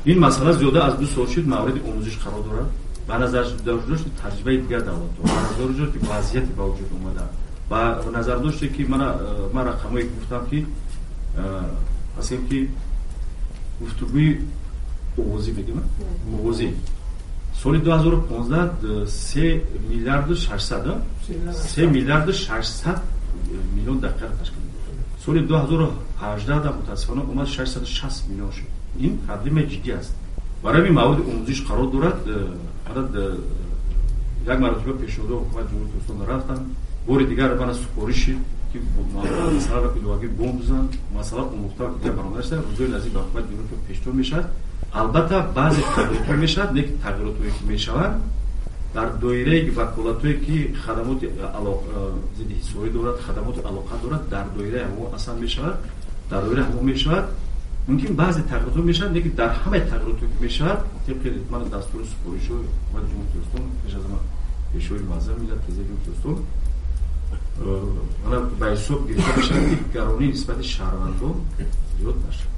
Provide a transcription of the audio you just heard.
این مسئله زیاده از 2 سال شد مورد آموزش قرار دارد. به نظر داشت تجربه دیگر دولت به نظر داشت که وضعیتی با وجود اومده و به نظر داشت که من رقمایی گفتم که اصلا که گفتگوی اوزی بگیم اوزی سال 2015 3 میلیارد 600 میلیون دقیقه تشکیل می‌دهد. سال 2018 متاسفانه اومد 660 میلیون شد. این حجم جدی است. برای این مواد آموزش قرار دارد. یک مرتبه پیشنهاد حکومت جمهوری ترکستان رفتن. بار دیگر من سفارشی که مثلا ایلواگی بمب بزن مثلا مختار دیگر برنامه است روزهای نزدیک به حکومت جمهوری ترک پیشنهاد میشد. البته بعضی تغییرات میشد، نه تغییراتی که میشوند در دایره وکالتایی که خدمات ضد حسابی دارد، خدمات علاقه دارد، در دایره هم اصلا میشود، در دایره هم میشود. ممکن بعضی تغییرات میشن، لیکن در همه تغییراتی که میشود طبق من دستور سفارشی حکومت جمهوری ترکستان پیش از ما پیشوی معظم ملت جمهوری ترکستان من به حساب گرفته میشن که گرانی نسبت شهروندان زیاد نشه.